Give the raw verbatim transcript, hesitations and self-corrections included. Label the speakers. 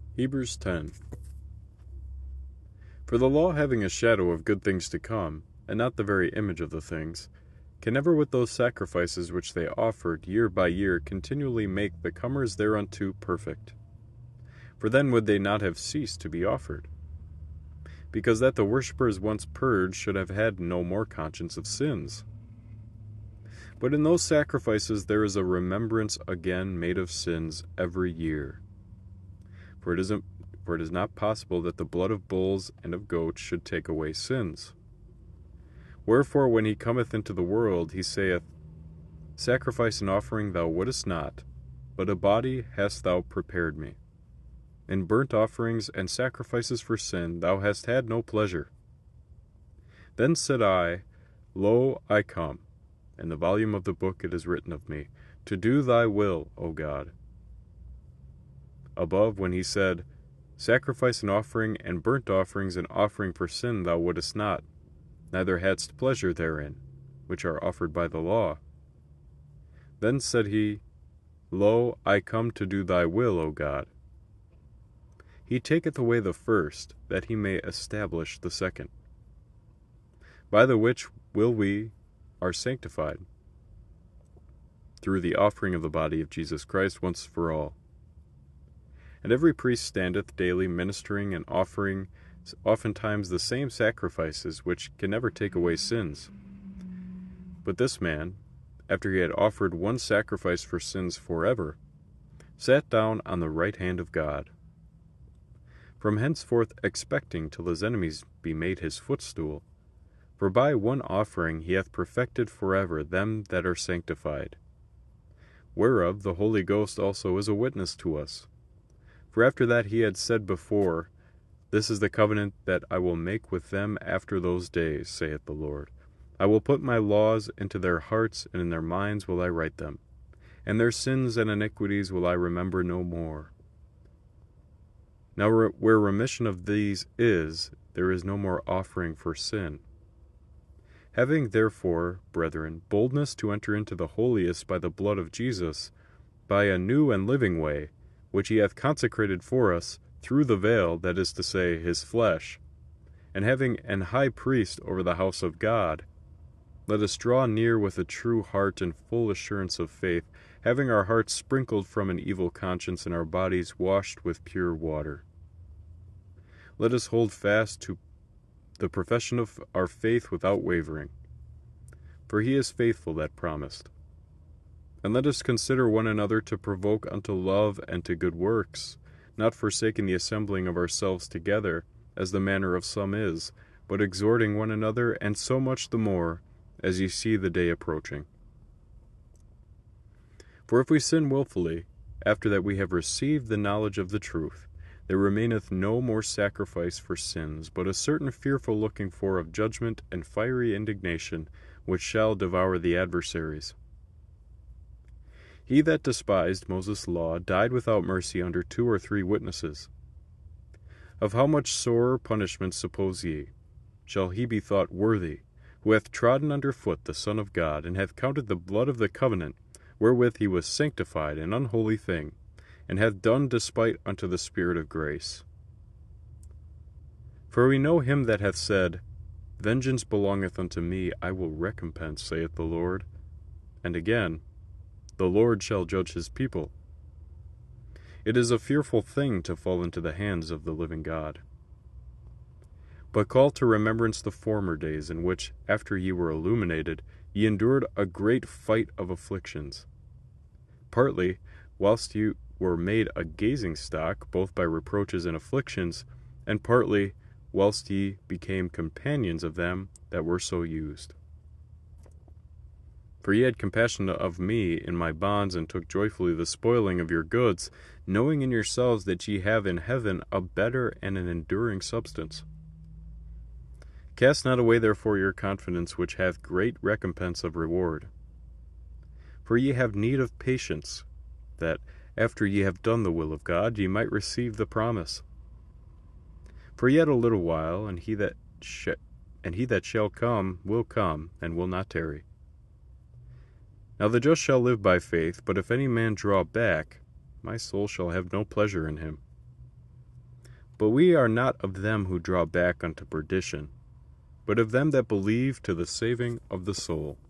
Speaker 1: Hebrews ten. For the law, having a shadow of good things to come, and not the very image of the things, can never with those sacrifices which they offered year by year continually make the comers thereunto perfect. For then would they not have ceased to be offered, because that the worshippers once purged should have had no more conscience of sins. But in those sacrifices there is a remembrance again made of sins every year. For it is, a, for it is not possible that the blood of bulls and of goats should take away sins. Wherefore when he cometh into the world, he saith, Sacrifice and offering thou wouldest not, but a body hast thou prepared me. In burnt offerings and sacrifices for sin thou hast had no pleasure. Then said I, Lo, I come. In the volume of the book it is written of me, to do thy will, O God. Above, when he said, Sacrifice and offering and burnt offerings and offering for sin thou wouldest not, neither hadst pleasure therein, which are offered by the law. Then said he, Lo, I come to do thy will, O God. He taketh away the first, that he may establish the second. By the which will we are sanctified, through the offering of the body of Jesus Christ once for all. And every priest standeth daily ministering and offering oftentimes the same sacrifices which can never take away sins. But this man, after he had offered one sacrifice for sins forever, sat down on the right hand of God, from henceforth expecting till his enemies be made his footstool. For by one offering he hath perfected forever them that are sanctified. Whereof the Holy Ghost also is a witness to us. For after that he had said before, This is the covenant that I will make with them after those days, saith the Lord. I will put my laws into their hearts, and in their minds will I write them. And their sins and iniquities will I remember no more. Now where remission of these is, there is no more offering for sin. Having therefore, brethren, boldness to enter into the holiest by the blood of Jesus, by a new and living way, which he hath consecrated for us, through the veil, that is to say, his flesh, and having an high priest over the house of God, let us draw near with a true heart and full assurance of faith, having our hearts sprinkled from an evil conscience and our bodies washed with pure water. Let us hold fast to the profession of our faith without wavering, for he is faithful that promised. And let us consider one another to provoke unto love and to good works, not forsaking the assembling of ourselves together, as the manner of some is, but exhorting one another, and so much the more, as ye see the day approaching. For if we sin wilfully, after that we have received the knowledge of the truth, there remaineth no more sacrifice for sins, but a certain fearful looking for of judgment and fiery indignation, which shall devour the adversaries. He that despised Moses' law died without mercy under two or three witnesses. Of how much sorer punishment suppose ye, shall he be thought worthy, who hath trodden under foot the Son of God, and hath counted the blood of the covenant, wherewith he was sanctified, an unholy thing, and hath done despite unto the Spirit of grace? For we know him that hath said, Vengeance belongeth unto me, I will recompense, saith the Lord. And again, The Lord shall judge his people. It is a fearful thing to fall into the hands of the living God. But call to remembrance the former days, in which, after ye were illuminated, ye endured a great fight of afflictions, partly whilst ye were made a gazing stock, both by reproaches and afflictions, and partly whilst ye became companions of them that were so used. For ye had compassion of me in my bonds, and took joyfully the spoiling of your goods, knowing in yourselves that ye have in heaven a better and an enduring substance. Cast not away therefore your confidence, which hath great recompense of reward. For ye have need of patience, that, after ye have done the will of God, ye might receive the promise. For yet a little while, and he that sh- and he that shall come will come, and will not tarry. Now the just shall live by faith, but if any man draw back, my soul shall have no pleasure in him. But we are not of them who draw back unto perdition, but of them that believe to the saving of the soul.